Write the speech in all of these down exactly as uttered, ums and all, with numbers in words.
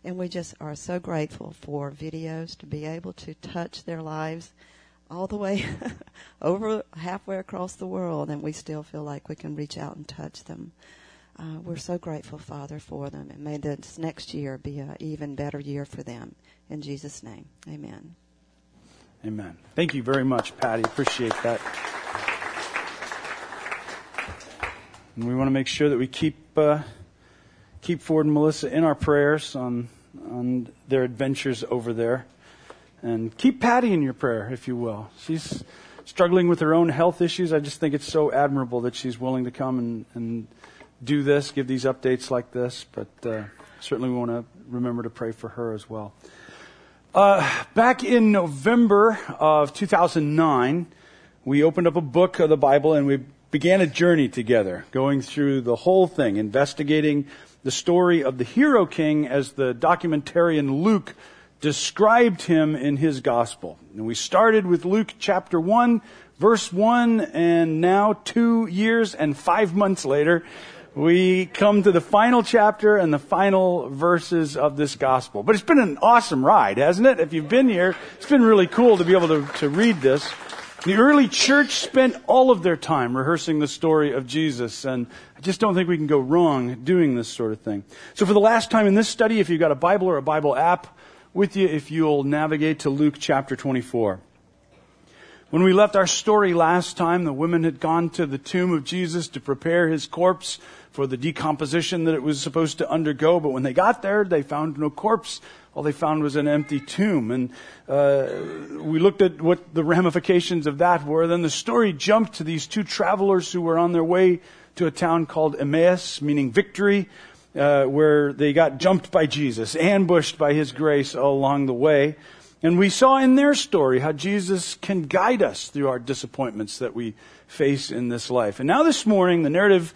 And we just are so grateful for videos to be able to touch their lives all the way over halfway across the world, and we still feel like we can reach out and touch them. Uh, we're so grateful, Father, for them, and may this next year be an even better year for them. In Jesus' name, amen. Amen. Thank you very much, Patty. Appreciate that. And we want to make sure that we keep uh, keep Ford and Melissa in our prayers on on their adventures over there. And keep Patty in your prayer, if you will. She's struggling with her own health issues. I just think it's so admirable that she's willing to come and, and do this, give these updates like this. But uh, certainly we want to remember to pray for her as well. Uh, back in November of two thousand nine, we opened up a book of the Bible and we began a journey together, going through the whole thing, investigating the story of the hero king as the documentarian Luke described him in his gospel. And we started with Luke chapter one, verse one, and now two years and five months later, we come to the final chapter and the final verses of this gospel. But it's been an awesome ride, hasn't it? If you've been here, it's been really cool to be able to, to read this. The early church spent all of their time rehearsing the story of Jesus, and I just don't think we can go wrong doing this sort of thing. So for the last time in this study, if you've got a Bible or a Bible app with you, if you'll navigate to Luke chapter twenty-four. When we left our story last time, the women had gone to the tomb of Jesus to prepare his corpse for the decomposition that it was supposed to undergo. But when they got there, they found no corpse. All they found was an empty tomb. And uh, we looked at what the ramifications of that were. Then the story jumped to these two travelers who were on their way to a town called Emmaus, meaning victory, uh, where they got jumped by Jesus, ambushed by his grace all along the way. And we saw in their story how Jesus can guide us through our disappointments that we face in this life. And now this morning, the narrative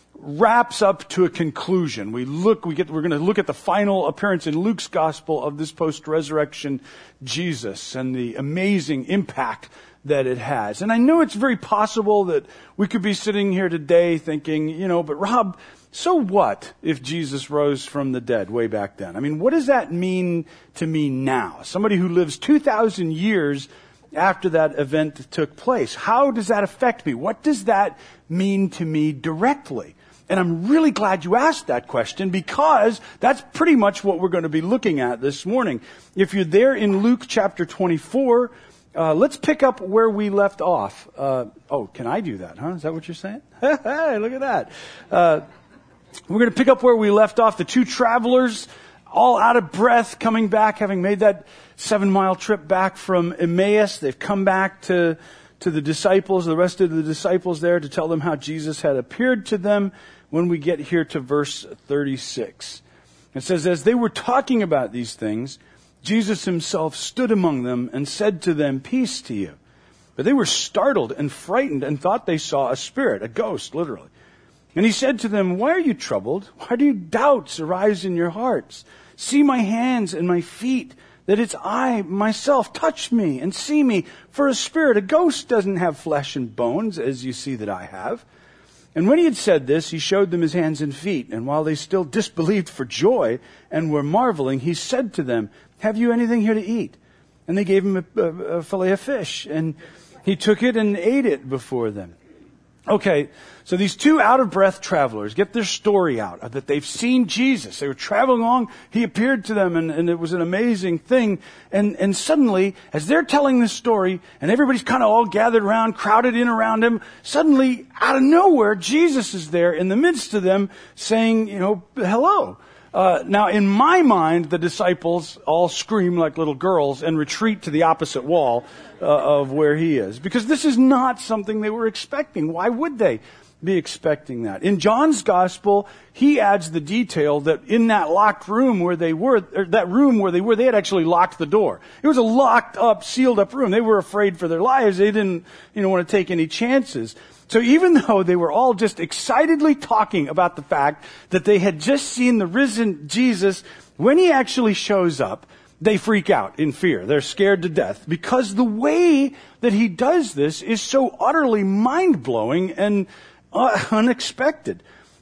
wraps up to a conclusion. We look, we get, we're going to look at the final appearance in Luke's gospel of this post-resurrection Jesus and the amazing impact that it has. And I know it's very possible that we could be sitting here today thinking, you know, but Rob, so what if Jesus rose from the dead way back then? I mean, what does that mean to me now? Somebody who lives two thousand years after that event took place. How does that affect me? What does that mean to me directly? And I'm really glad you asked that question, because that's pretty much what we're going to be looking at this morning. If you're there in Luke chapter twenty-four, uh, let's pick up where we left off. Uh, oh, can I do that, huh? Is that what you're saying? Hey, look at that. Uh, We're going to pick up where we left off. The two travelers, all out of breath, coming back, having made that seven-mile trip back from Emmaus. They've come back to, to the disciples, the rest of the disciples there, to tell them how Jesus had appeared to them. When we get here to verse thirty-six, it says, as they were talking about these things, Jesus himself stood among them and said to them, peace to you. But they were startled and frightened and thought they saw a spirit, a ghost, literally. And he said to them, why are you troubled? Why do doubts arise in your hearts? See my hands and my feet, that it's I myself. Touch me and see me. For a spirit, a ghost doesn't have flesh and bones, as you see that I have. And when he had said this, he showed them his hands and feet. And while they still disbelieved for joy and were marveling, he said to them, have you anything here to eat? And they gave him a, a, a fillet of fish. And he took it and ate it before them. Okay, so these two out-of-breath travelers get their story out, that they've seen Jesus. They were traveling along, he appeared to them, and, and it was an amazing thing. And, and suddenly, as they're telling this story, and everybody's kind of all gathered around, crowded in around him, suddenly, out of nowhere, Jesus is there in the midst of them saying, you know, hello. Uh, now, in my mind, the disciples all scream like little girls and retreat to the opposite wall uh, of where he is. Because this is not something they were expecting. Why would they be expecting that? In John's gospel, he adds the detail that in that locked room where they were, or that room where they were, they had actually locked the door. It was a locked up, sealed up room. They were afraid for their lives. They didn't, you know, want to take any chances. So even though they were all just excitedly talking about the fact that they had just seen the risen Jesus, when he actually shows up, they freak out in fear. They're scared to death because the way that he does this is so utterly mind-blowing and uh, unexpected.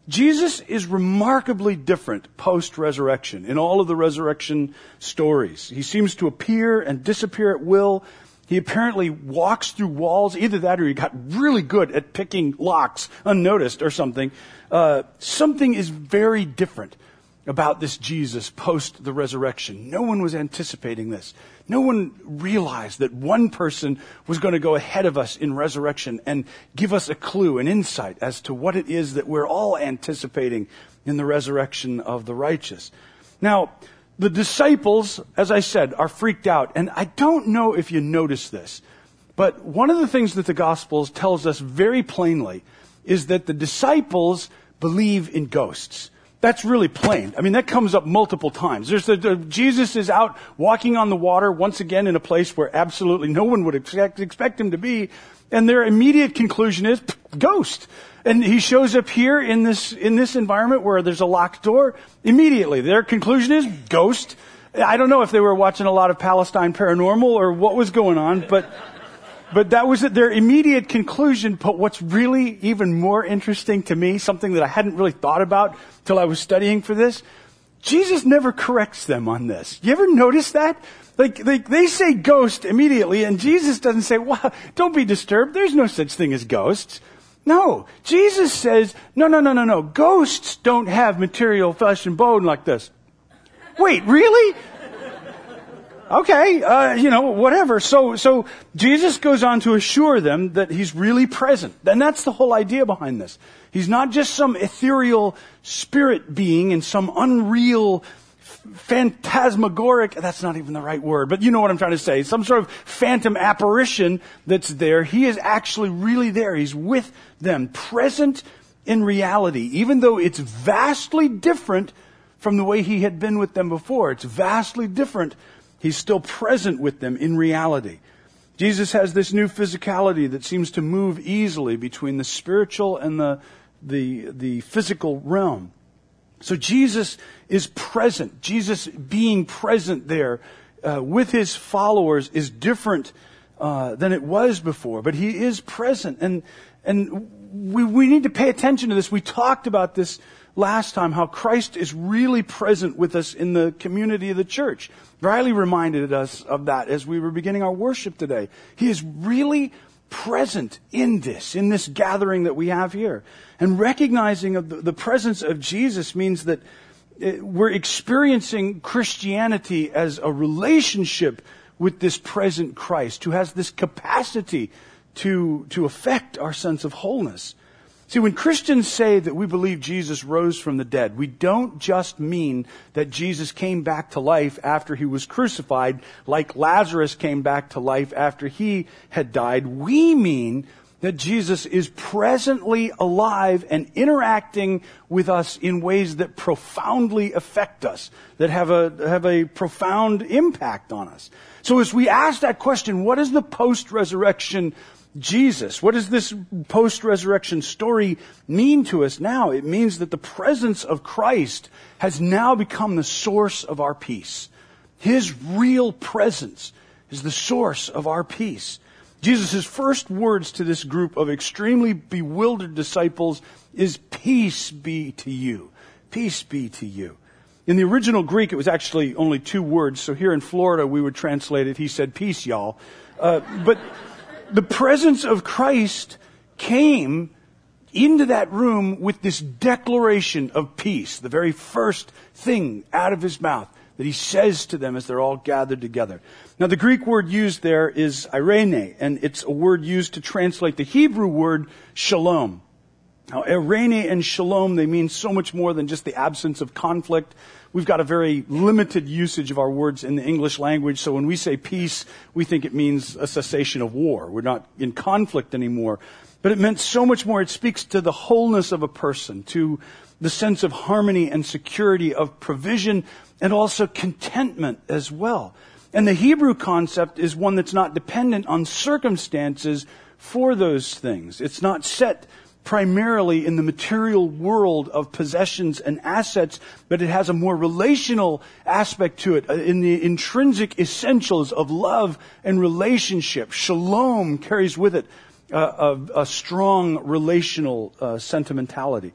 Jesus is remarkably different post-resurrection in all of the resurrection stories. He seems to appear and disappear at will. He apparently walks through walls. Either that or he got really good at picking locks unnoticed or something. Uh, something is very different about this Jesus post the resurrection. No one was anticipating this. No one realized that one person was going to go ahead of us in resurrection and give us a clue, an insight as to what it is that we're all anticipating in the resurrection of the righteous. Now, the disciples, as I said, are freaked out. And I don't know if you notice this, but one of the things that the Gospels tells us very plainly is that the disciples believe in ghosts. That's really plain. I mean, that comes up multiple times. There's the, the, Jesus is out walking on the water once again in a place where absolutely no one would expect, expect him to be. And their immediate conclusion is ghost. And he shows up here in this, in this environment where there's a locked door. Immediately, their conclusion is ghost. I don't know if they were watching a lot of Palestine Paranormal or what was going on, but, but that was their immediate conclusion. But what's really even more interesting to me, something that I hadn't really thought about till I was studying for this, Jesus never corrects them on this. You ever notice that? Like, like they say ghost immediately, and Jesus doesn't say, well, don't be disturbed. There's no such thing as ghosts. No. Jesus says, no, no, no, no, no. Ghosts don't have material flesh and bone like this. Wait, really? Okay, uh, you know, whatever. So, so Jesus goes on to assure them that he's really present. And that's the whole idea behind this. He's not just some ethereal spirit being in some unreal, phantasmagoric, that's not even the right word, but you know what I'm trying to say. Some sort of phantom apparition that's there. He is actually really there. He's with them, present in reality, even though it's vastly different from the way he had been with them before. It's vastly different. He's still present with them in reality. Jesus has this new physicality that seems to move easily between the spiritual and the, the, the physical realm. So Jesus is present. Jesus being present there uh, with his followers is different uh, than it was before. But he is present. And, and we, we need to pay attention to this. We talked about this last time, how Christ is really present with us in the community of the church. Riley reminded us of that as we were beginning our worship today. He is really present in this, in this gathering that we have here. And recognizing of the, the presence of Jesus means that we're experiencing Christianity as a relationship with this present Christ who has this capacity to, to affect our sense of wholeness. See, when Christians say that we believe Jesus rose from the dead, we don't just mean that Jesus came back to life after he was crucified, like Lazarus came back to life after he had died. We mean that Jesus is presently alive and interacting with us in ways that profoundly affect us, that have a, have a profound impact on us. So as we ask that question, what is the post-resurrection Jesus? What does this post-resurrection story mean to us now? It means that the presence of Christ has now become the source of our peace. His real presence is the source of our peace. Jesus' first words to this group of extremely bewildered disciples is, peace be to you. Peace be to you. In the original Greek, it was actually only two words. So here in Florida, we would translate it, he said, peace, y'all. Uh, but the presence of Christ came into that room with this declaration of peace, the very first thing out of his mouth that he says to them as they're all gathered together. Now, the Greek word used there is eirene, and it's a word used to translate the Hebrew word shalom. Now, eirene and shalom, they mean so much more than just the absence of conflict. We've got a very limited usage of our words in the English language, so when we say peace, we think it means a cessation of war. We're not in conflict anymore. But it meant so much more. It speaks to the wholeness of a person, to the sense of harmony and security, of provision, and also contentment as well. And the Hebrew concept is one that's not dependent on circumstances for those things. It's not set primarily in the material world of possessions and assets, but it has a more relational aspect to it, in the intrinsic essentials of love and relationship. Shalom carries with it a, a, a strong relational uh, sentimentality.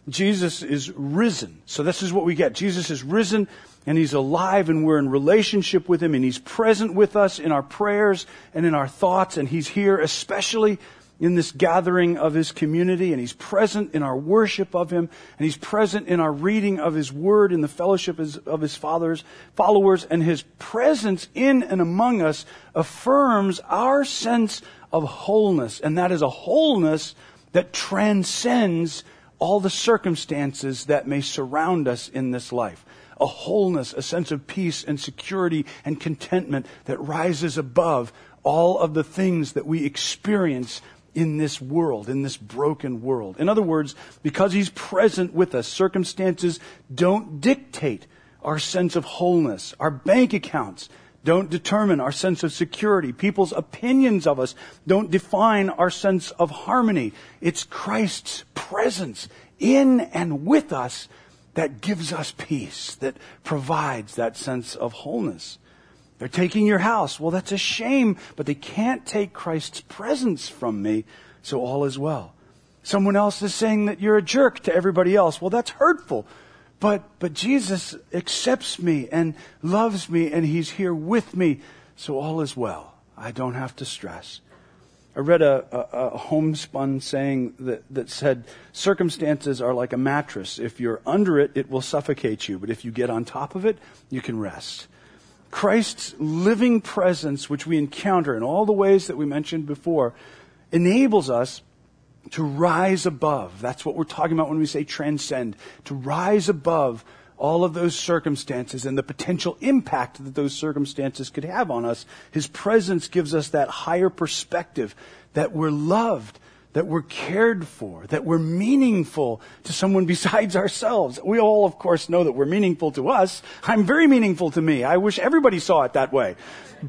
Jesus is risen. So this is what we get. Jesus is risen and he's alive and we're in relationship with him and he's present with us in our prayers and in our thoughts, and he's here especially in this gathering of his community, and he's present in our worship of him, and he's present in our reading of his word, in the fellowship of his father's followers, and his presence in and among us affirms our sense of wholeness, and that is a wholeness that transcends all the circumstances that may surround us in this life. A wholeness, a sense of peace and security and contentment that rises above all of the things that we experience in this world, in this broken world. In other words, because he's present with us, circumstances don't dictate our sense of wholeness. Our bank accounts don't determine our sense of security. People's opinions of us don't define our sense of harmony. It's Christ's presence in and with us that gives us peace, that provides that sense of wholeness. They're taking your house. Well, that's a shame, but they can't take Christ's presence from me, so all is well. Someone else is saying that you're a jerk to everybody else. Well, that's hurtful, but but Jesus accepts me and loves me, and he's here with me, so all is well. I don't have to stress. I read a, a, a homespun saying that, that said, circumstances are like a mattress. If you're under it, it will suffocate you, but if you get on top of it, you can rest. Christ's living presence, which we encounter in all the ways that we mentioned before, enables us to rise above. That's what we're talking about when we say transcend. To rise above all of those circumstances and the potential impact that those circumstances could have on us. His presence gives us that higher perspective that we're loved, that we're cared for, that we're meaningful to someone besides ourselves. We all, of course, know that we're meaningful to us. I'm very meaningful to me. I wish everybody saw it that way.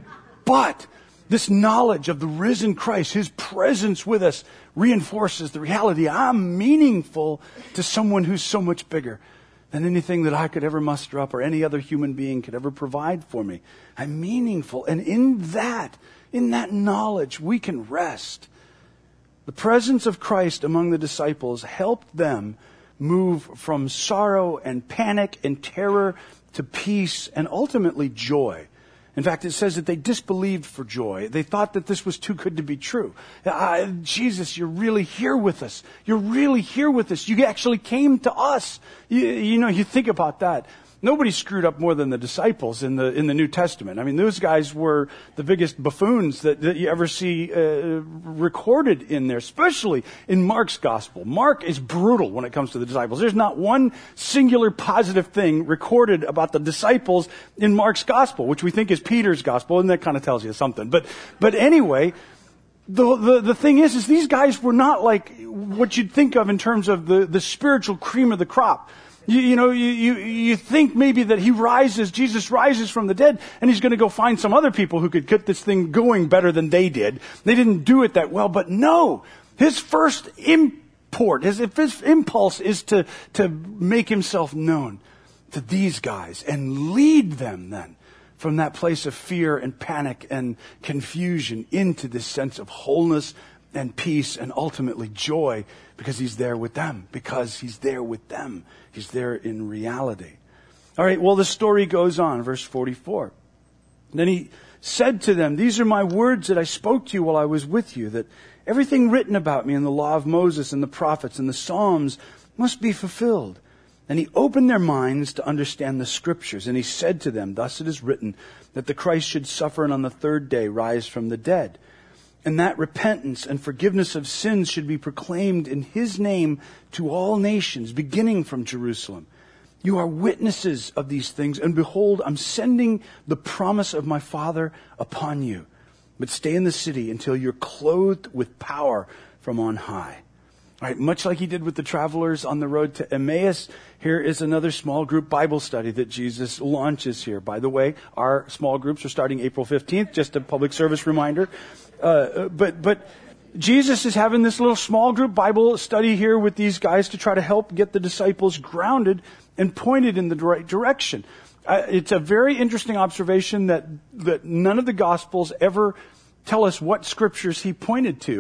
But this knowledge of the risen Christ, his presence with us, reinforces the reality I'm meaningful to someone who's so much bigger than anything that I could ever muster up or any other human being could ever provide for me. I'm meaningful. And in that, in that knowledge, we can rest. The presence of Christ among the disciples helped them move from sorrow and panic and terror to peace and ultimately joy. In fact, it says that they disbelieved for joy. They thought that this was too good to be true. Uh, Jesus, you're really here with us. You're really here with us. You actually came to us. You, you know, you think about that. Nobody screwed up more than the disciples in the in the New Testament. I mean, those guys were the biggest buffoons that, that you ever see uh, recorded in there, especially in Mark's gospel. Mark is brutal when it comes to the disciples. There's not one singular positive thing recorded about the disciples in Mark's gospel, which we think is Peter's gospel, and that kind of tells you something. But but anyway, the, the the thing is, is these guys were not like what you'd think of in terms of the, the spiritual cream of the crop. You, you know, you, you, you think maybe that he rises, Jesus rises from the dead, and he's going to go find some other people who could get this thing going better than they did. They didn't do it that well, but no. His first import, his, his impulse is to, to make himself known to these guys and lead them then from that place of fear and panic and confusion into this sense of wholeness and peace and ultimately joy, because he's there with them, because he's there with them. He's there in reality. All right, well, the story goes on, verse forty-four. Then he said to them, these are my words that I spoke to you while I was with you, that everything written about me in the law of Moses and the prophets and the Psalms must be fulfilled. And he opened their minds to understand the scriptures. And he said to them, thus it is written, that the Christ should suffer and on the third day rise from the dead. And that repentance and forgiveness of sins should be proclaimed in his name to all nations, beginning from Jerusalem. You are witnesses of these things, and behold, I'm sending the promise of my Father upon you. But stay in the city until you're clothed with power from on high. All right, much like he did with the travelers on the road to Emmaus, here is another small group Bible study that Jesus launches here. By the way, our small groups are starting April fifteenth, just a public service reminder. Uh, but but Jesus is having this little small group Bible study here with these guys to try to help get the disciples grounded and pointed in the right direction. Uh, it's a very interesting observation that, that none of the Gospels ever tell us what scriptures he pointed to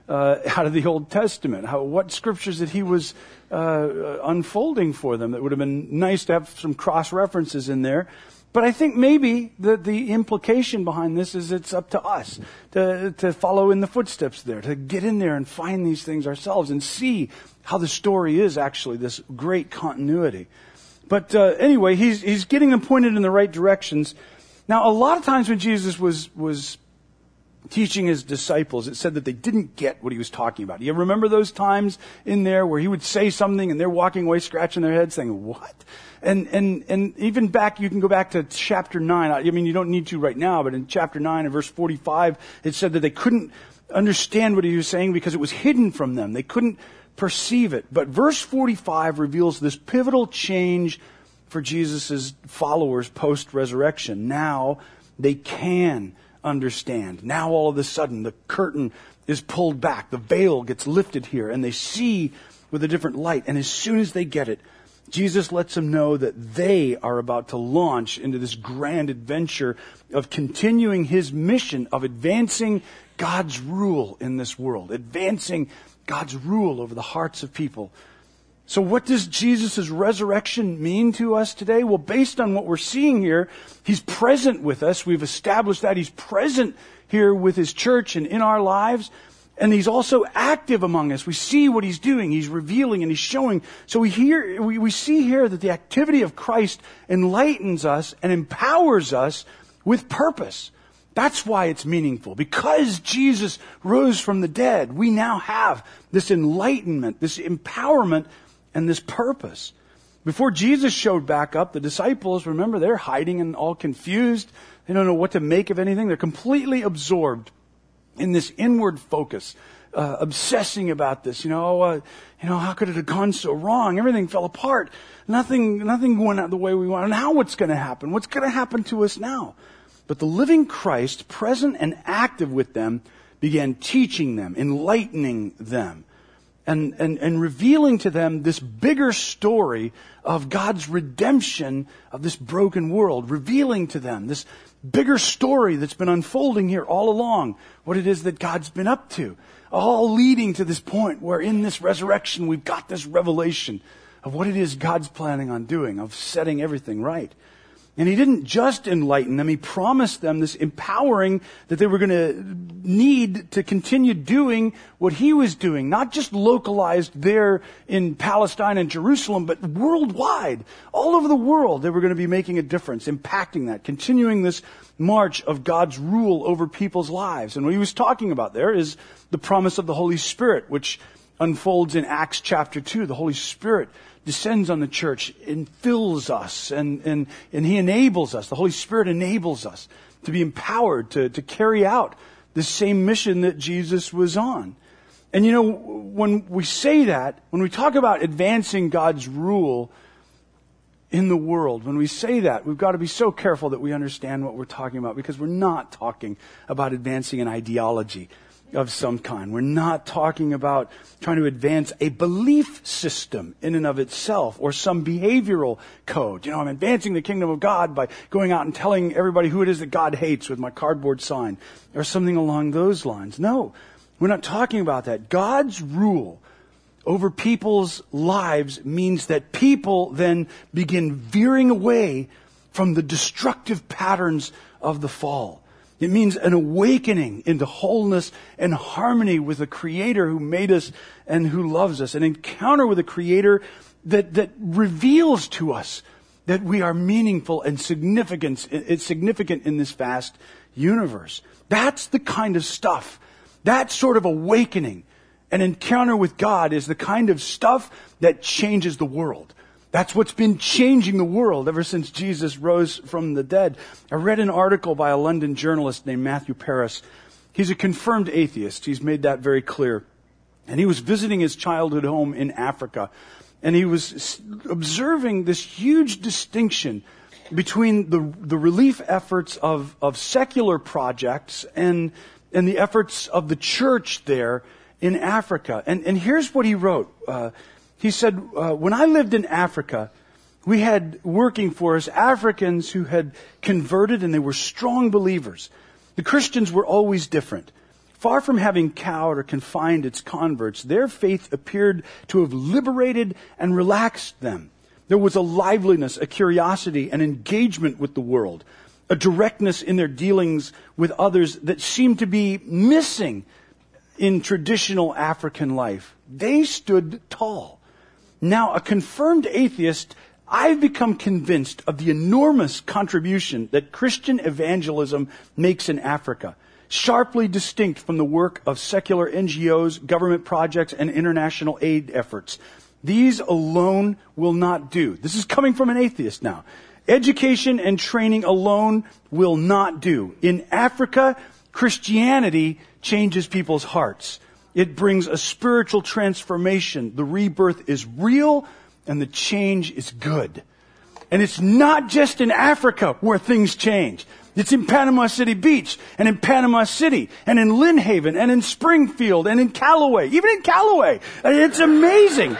uh, out of the Old Testament, how, what scriptures that he was uh, unfolding for them that would have been nice to have some cross-references in there. But I think maybe the, the implication behind this is it's up to us to, to follow in the footsteps there, to get in there and find these things ourselves and see how the story is actually this great continuity. But uh, anyway, he's he's getting them pointed in the right directions. Now, a lot of times when Jesus was was teaching his disciples, it said that they didn't get what he was talking about. You remember those times in there where he would say something and they're walking away scratching their heads saying, what? And and and even back, you can go back to chapter nine. I mean, you don't need to right now, but in chapter nine and verse forty-five, it said that they couldn't understand what he was saying because it was hidden from them. They couldn't perceive it. But verse forty-five reveals this pivotal change for Jesus' followers post-resurrection. Now they can understand. Now all of a sudden the curtain is pulled back. The veil gets lifted here and they see with a different light. And as soon as they get it, Jesus lets them know that they are about to launch into this grand adventure of continuing his mission of advancing God's rule in this world, advancing God's rule over the hearts of people. So what does Jesus' resurrection mean to us today? Well, based on what we're seeing here, he's present with us. We've established that he's present here with his church and in our lives. And he's also active among us. We see what he's doing. He's revealing and he's showing. So we hear, we, we see here that the activity of Christ enlightens us and empowers us with purpose. That's why it's meaningful. Because Jesus rose from the dead, we now have this enlightenment, this empowerment, and this purpose. Before Jesus showed back up, the disciples, remember, they're hiding and all confused. They don't know what to make of anything. They're completely absorbed in this inward focus, uh, obsessing about this. You know, uh, you know, how could it have gone so wrong? Everything fell apart. Nothing, nothing went out the way we wanted. Now what's going to happen? What's going to happen to us now? But the living Christ, present and active with them, began teaching them, enlightening them, and, and, and revealing to them this bigger story of God's redemption of this broken world, revealing to them this bigger story that's been unfolding here all along, what it is that God's been up to, all leading to this point where in this resurrection we've got this revelation of what it is God's planning on doing, of setting everything right. And he didn't just enlighten them, he promised them this empowering that they were going to need to continue doing what he was doing, not just localized there in Palestine and Jerusalem, but worldwide, all over the world. They were going to be making a difference, impacting that, continuing this march of God's rule over people's lives. And what he was talking about there is the promise of the Holy Spirit, which unfolds in Acts chapter two. The Holy Spirit descends on the church and fills us, and, and, and he enables us. The Holy Spirit enables us to be empowered to, to carry out the same mission that Jesus was on. And you know, when we say that, when we talk about advancing God's rule in the world, when we say that, we've got to be so careful that we understand what we're talking about, because we're not talking about advancing an ideology of some kind. We're not talking about trying to advance a belief system in and of itself or some behavioral code. You know, I'm advancing the kingdom of God by going out and telling everybody who it is that God hates with my cardboard sign or something along those lines. No, we're not talking about that. God's rule over people's lives means that people then begin veering away from the destructive patterns of the fall. It means an awakening into wholeness and harmony with the Creator who made us and who loves us. An encounter with a Creator that, that reveals to us that we are meaningful and significant, it's significant in this vast universe. That's the kind of stuff, that sort of awakening, an encounter with God is the kind of stuff that changes the world. That's what's been changing the world ever since Jesus rose from the dead. I read an article by a London journalist named Matthew Paris. He's a confirmed atheist. He's made that very clear. And he was visiting his childhood home in Africa. And he was observing this huge distinction between the, the relief efforts of, of secular projects and, and the efforts of the church there in Africa. And, and here's what he wrote. Uh, He said, uh, when I lived in Africa, we had working for us Africans who had converted and they were strong believers. The Christians were always different. Far from having cowed or confined its converts, their faith appeared to have liberated and relaxed them. There was a liveliness, a curiosity, an engagement with the world, a directness in their dealings with others that seemed to be missing in traditional African life. They stood tall. Now, a confirmed atheist, I've become convinced of the enormous contribution that Christian evangelism makes in Africa, sharply distinct from the work of secular N G Os, government projects, and international aid efforts. These alone will not do. This is coming from an atheist now. Education and training alone will not do. In Africa, Christianity changes people's hearts. It brings a spiritual transformation. The rebirth is real and the change is good. And it's not just in Africa where things change. It's in Panama City Beach and in Panama City and in Lynn Haven and in Springfield and in Callaway, even in Callaway. It's amazing.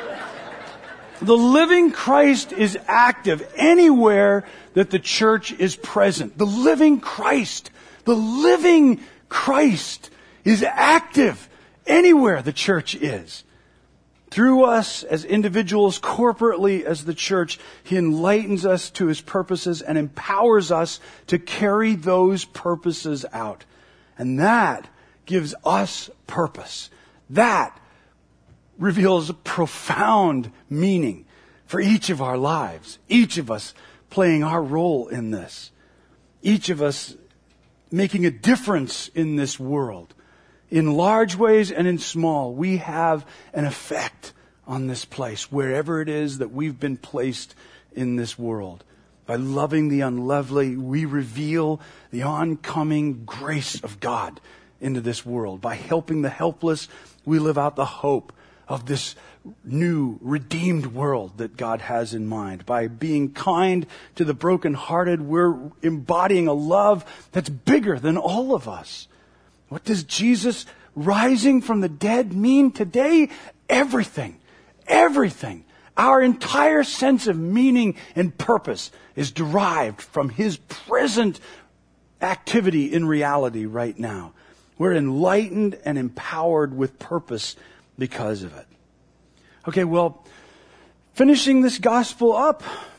The living Christ is active anywhere that the church is present. The living Christ, the living Christ is active anywhere the church is. Through us as individuals, corporately as the church, He enlightens us to His purposes and empowers us to carry those purposes out. And that gives us purpose. That reveals a profound meaning for each of our lives. Each of us playing our role in this. Each of us making a difference in this world. In large ways and in small, we have an effect on this place, wherever it is that we've been placed in this world. By loving the unlovely, we reveal the oncoming grace of God into this world. By helping the helpless, we live out the hope of this new, redeemed world that God has in mind. By being kind to the brokenhearted, we're embodying a love that's bigger than all of us. What does Jesus rising from the dead mean today? Everything. Everything. Our entire sense of meaning and purpose is derived from His present activity in reality right now. We're enlightened and empowered with purpose because of it. Okay, well, finishing this gospel up,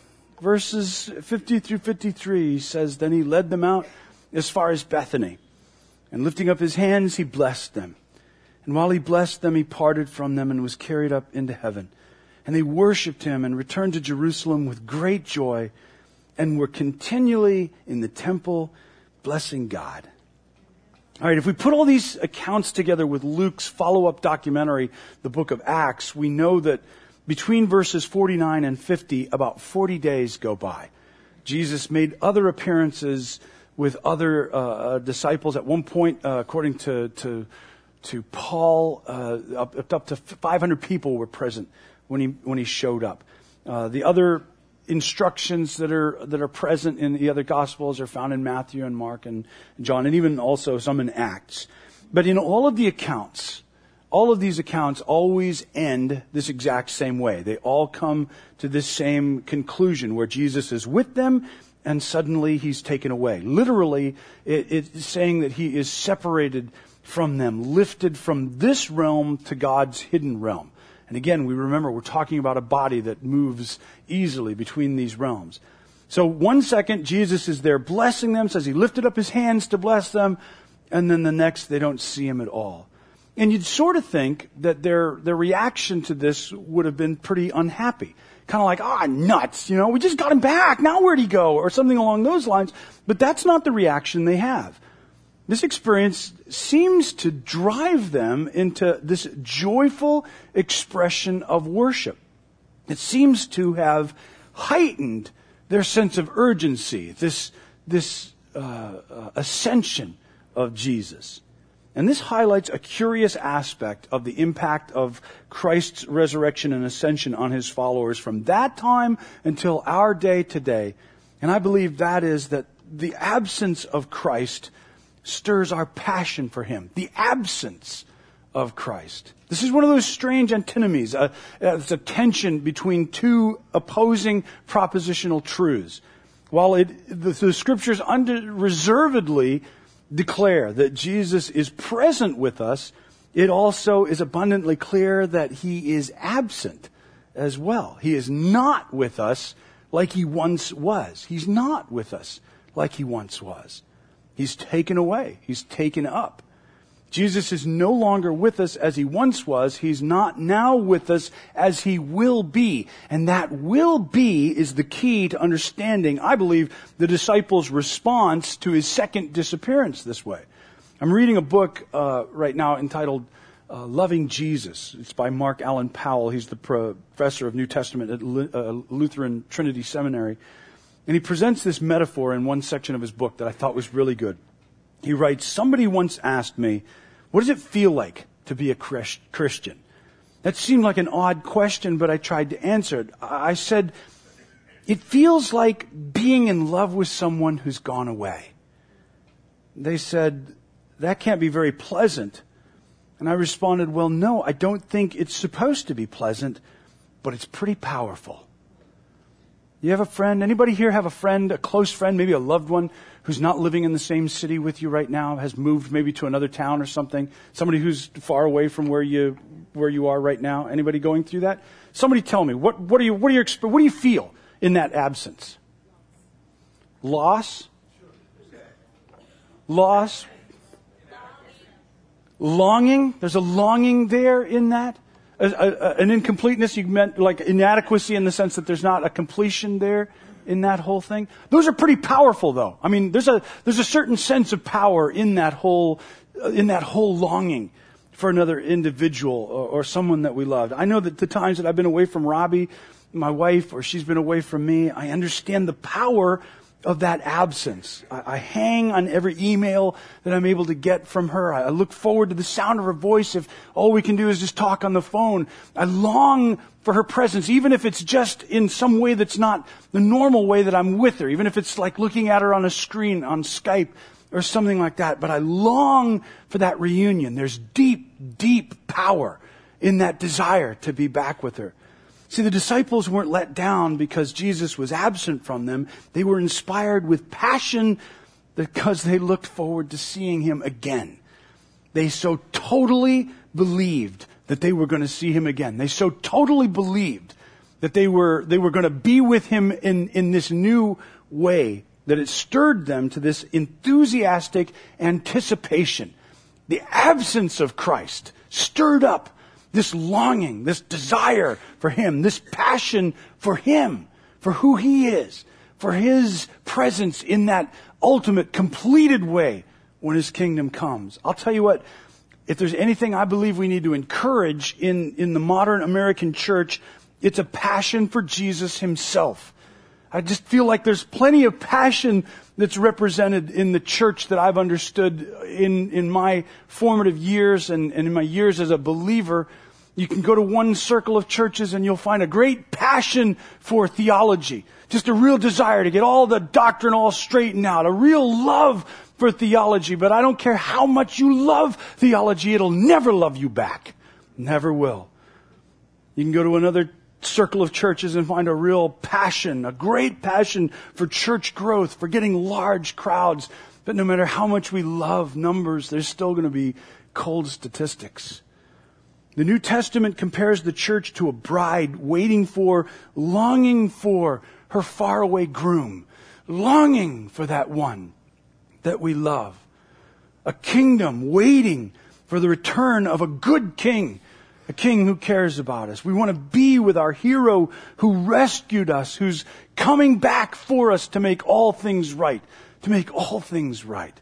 verses fifty through fifty-three says, Then He led them out as far as Bethany. And lifting up His hands, He blessed them. And while He blessed them, He parted from them and was carried up into heaven. And they worshipped Him and returned to Jerusalem with great joy and were continually in the temple blessing God. All right, if we put all these accounts together with Luke's follow-up documentary, the book of Acts, we know that between verses forty-nine and fifty, about forty days go by. Jesus made other appearances with other uh, disciples. At one point, uh, according to to, to Paul, uh, up, up to five hundred people were present when he when he showed up. Uh, the other instructions that are that are present in the other Gospels are found in Matthew and Mark and John, and even also some in Acts. But in all of the accounts, all of these accounts always end this exact same way. They all come to this same conclusion where Jesus is with them and suddenly He's taken away. Literally, it, it's saying that He is separated from them, lifted from this realm to God's hidden realm. And again, we remember we're talking about a body that moves easily between these realms. So one second, Jesus is there blessing them, says He lifted up His hands to bless them, and then the next, they don't see Him at all. And you'd sort of think that their their reaction to this would have been pretty unhappy. Kind of like, ah, oh, nuts, you know, we just got Him back, now where'd He go? Or something along those lines. But that's not the reaction they have. This experience seems to drive them into this joyful expression of worship. It seems to have heightened their sense of urgency, this, this uh, uh, ascension of Jesus. And this highlights a curious aspect of the impact of Christ's resurrection and ascension on His followers from that time until our day today. And I believe that is that the absence of Christ stirs our passion for Him. The absence of Christ. This is one of those strange antinomies. Uh, it's a tension between two opposing propositional truths. While it, the, the Scriptures unreservedly declare that Jesus is present with us, it also is abundantly clear that he is absent as well. He is not with us like he once was. He's not with us like he once was. He's taken away. He's taken up. Jesus is no longer with us as he once was. He's not now with us as he will be. And that will be is the key to understanding, I believe, the disciples' response to his second disappearance this way. I'm reading a book uh, right now entitled uh, Loving Jesus. It's by Mark Allen Powell. He's the professor of New Testament at L- uh, Lutheran Trinity Seminary. And he presents this metaphor in one section of his book that I thought was really good. He writes, "Somebody once asked me, what does it feel like to be a Christian?" That seemed like an odd question, but I tried to answer it. I said, it feels like being in love with someone who's gone away. They said, that can't be very pleasant. And I responded, well, no, I don't think it's supposed to be pleasant, but it's pretty powerful. You have a friend? Anybody here have a friend, a close friend, maybe a loved one who's not living in the same city with you right now, has moved maybe to another town or something? Somebody who's far away from where you where you are right now? Anybody going through that? Somebody tell me, what what are you what are your what do you feel in that absence? Loss? Loss? Longing? There's a longing there in that? A, a, an incompleteness, you meant like inadequacy in the sense that there's not a completion there in that whole thing. Those are pretty powerful, though. I mean, there's a there's a certain sense of power in that whole uh, in that whole longing for another individual or, or someone that we loved. I know that the times that I've been away from Robbie, my wife, or she's been away from me, I understand the power of that absence. I, I hang on every email that I'm able to get from her. I, I look forward to the sound of her voice if all we can do is just talk on the phone. I long for her presence, even if it's just in some way that's not the normal way that I'm with her, even if it's like looking at her on a screen on Skype or something like that. But I long for that reunion. There's deep, deep power in that desire to be back with her. See, the disciples weren't let down because Jesus was absent from them. They were inspired with passion because they looked forward to seeing him again. They so totally believed that they were going to see him again. They so totally believed that they were they were going to be with him in, in this new way that it stirred them to this enthusiastic anticipation. The absence of Christ stirred up this longing, this desire for him, this passion for him, for who he is, for his presence in that ultimate, completed way when his kingdom comes. I'll tell you what, if there's anything I believe we need to encourage in, in the modern American church, it's a passion for Jesus himself. I just feel like there's plenty of passion that's represented in the church that I've understood in, in my formative years and, and in my years as a believer. You can go to one circle of churches and you'll find a great passion for theology. Just a real desire to get all the doctrine all straightened out. A real love for theology. But I don't care how much you love theology, it'll never love you back. Never will. You can go to another circle of churches and find a real passion, a great passion for church growth, for getting large crowds. But no matter how much we love numbers, there's still going to be cold statistics. The New Testament compares the church to a bride waiting for, longing for her faraway groom, longing for that one that we love. A kingdom waiting for the return of a good king, a king who cares about us. We want to be with our hero who rescued us, who's coming back for us to make all things right, to make all things right.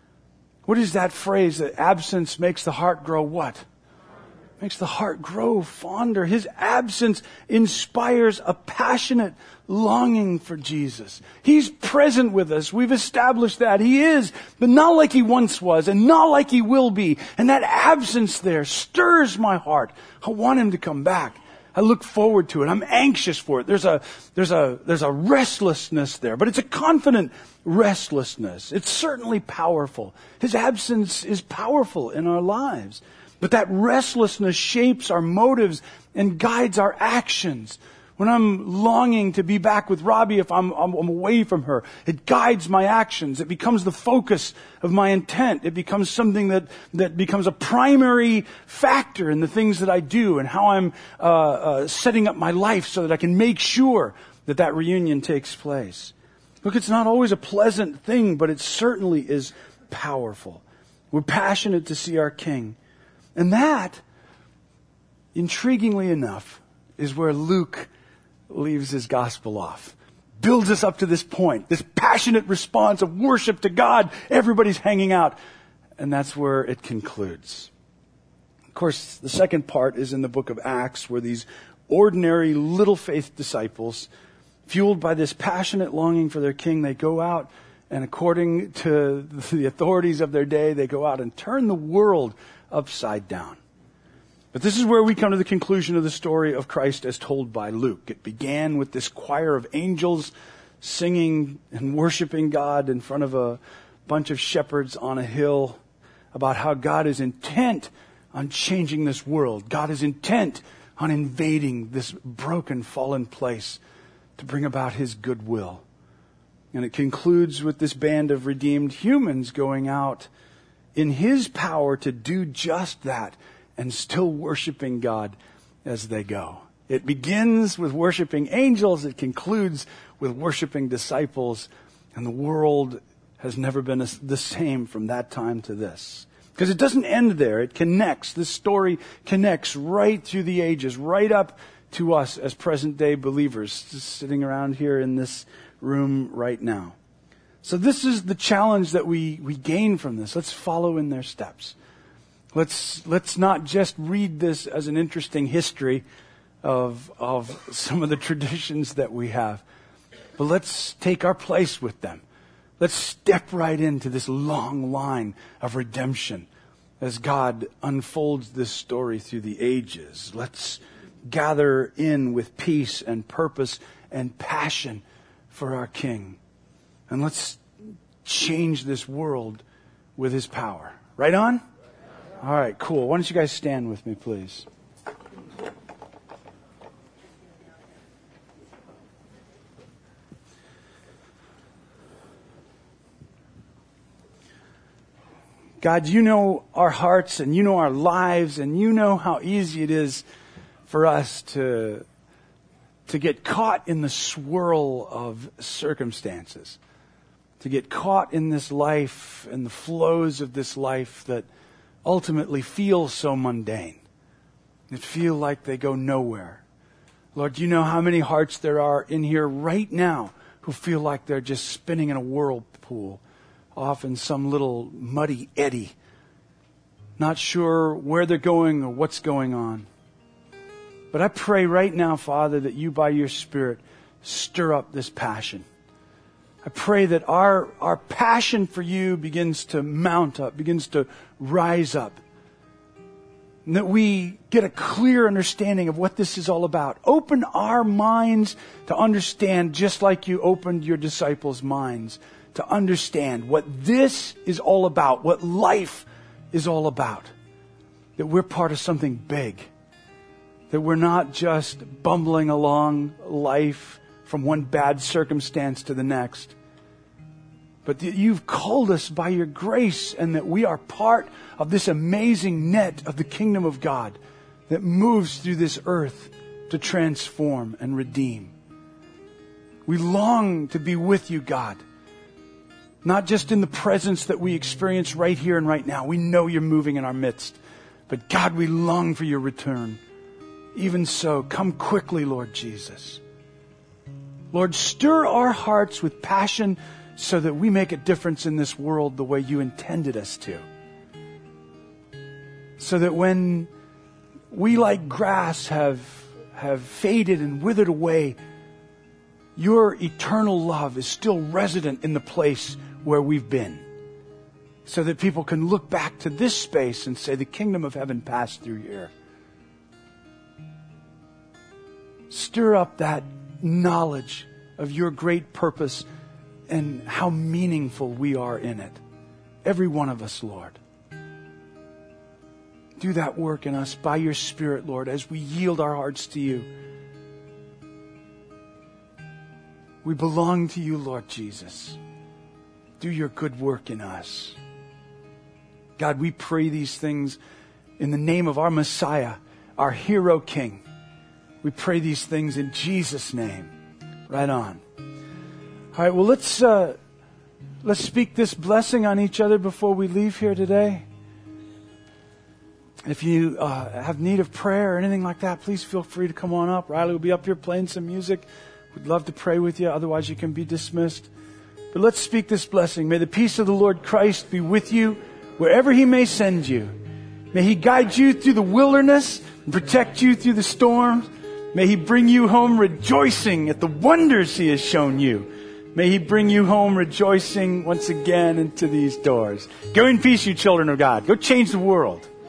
What is that phrase that absence makes the heart grow what? Makes the heart grow fonder. His absence inspires a passionate longing for Jesus. He's present with us. We've established that. He is, but not like he once was and not like he will be. And that absence there stirs my heart. I want him to come back. I look forward to it. I'm anxious for it. There's a, there's a, there's a restlessness there, but it's a confident restlessness. It's certainly powerful. His absence is powerful in our lives. But that restlessness shapes our motives and guides our actions. When I'm longing to be back with Robbie, if I'm, I'm, I'm away from her, it guides my actions. It becomes the focus of my intent. It becomes something that, that becomes a primary factor in the things that I do and how I'm uh, uh, setting up my life so that I can make sure that that reunion takes place. Look, it's not always a pleasant thing, but it certainly is powerful. We're passionate to see our King. And that, intriguingly enough, is where Luke leaves his gospel off. Builds us up to this point, this passionate response of worship to God. Everybody's hanging out. And that's where it concludes. Of course, the second part is in the book of Acts, where these ordinary little faith disciples, fueled by this passionate longing for their King, they go out and according to the authorities of their day, they go out and turn the world upside down. But this is where we come to the conclusion of the story of Christ as told by Luke. It began with this choir of angels singing and worshiping God in front of a bunch of shepherds on a hill about how God is intent on changing this world. God is intent on invading this broken, fallen place to bring about His goodwill. And it concludes with this band of redeemed humans going out in His power to do just that, and still worshiping God as they go. It begins with worshiping angels. It concludes with worshiping disciples. And the world has never been the same from that time to this. Because it doesn't end there. It connects. This story connects right through the ages, right up to us as present day believers, just sitting around here in this room right now. So this is the challenge that we, we gain from this. Let's follow in their steps. Let's let's not just read this as an interesting history of of some of the traditions that we have, but let's take our place with them. Let's step right into this long line of redemption as God unfolds this story through the ages. Let's gather in with peace and purpose and passion for our King. And let's change this world with His power. Right on? All right, cool. Why don't you guys stand with me, please? God, you know our hearts and you know our lives and you know how easy it is for us to, to get caught in the swirl of circumstances, to get caught in this life and the flows of this life that ultimately feel so mundane, that feel like they go nowhere. Lord, you know how many hearts there are in here right now who feel like they're just spinning in a whirlpool, off in some little muddy eddy, not sure where they're going or what's going on. But I pray right now, Father, that you by your Spirit stir up this passion. I pray that our, our passion for you begins to mount up, begins to rise up. And that we get a clear understanding of what this is all about. Open our minds to understand just like you opened your disciples' minds to understand what this is all about, what life is all about. That we're part of something big. That we're not just bumbling along life from one bad circumstance to the next. But that you've called us by your grace and that we are part of this amazing net of the kingdom of God that moves through this earth to transform and redeem. We long to be with you, God. Not just in the presence that we experience right here and right now. We know you're moving in our midst. But God, we long for your return. Even so, come quickly, Lord Jesus. Lord, stir our hearts with passion so that we make a difference in this world the way you intended us to. So that when we like grass have, have faded and withered away, your eternal love is still resident in the place where we've been. So that people can look back to this space and say, the kingdom of heaven passed through here. Stir up that knowledge of your great purpose and how meaningful we are in it. Every one of us, Lord. Do that work in us by your Spirit, Lord, as we yield our hearts to you. We belong to you, Lord Jesus. Do your good work in us. God, we pray these things in the name of our Messiah, our hero King. We pray these things in Jesus' name. Right on. All right, well, let's uh, let's speak this blessing on each other before we leave here today. If you uh, have need of prayer or anything like that, please feel free to come on up. Riley will be up here playing some music. We'd love to pray with you. Otherwise, you can be dismissed. But let's speak this blessing. May the peace of the Lord Christ be with you wherever He may send you. May He guide you through the wilderness and protect you through the storms. May He bring you home rejoicing at the wonders He has shown you. May He bring you home rejoicing once again into these doors. Go in peace, you children of God. Go change the world.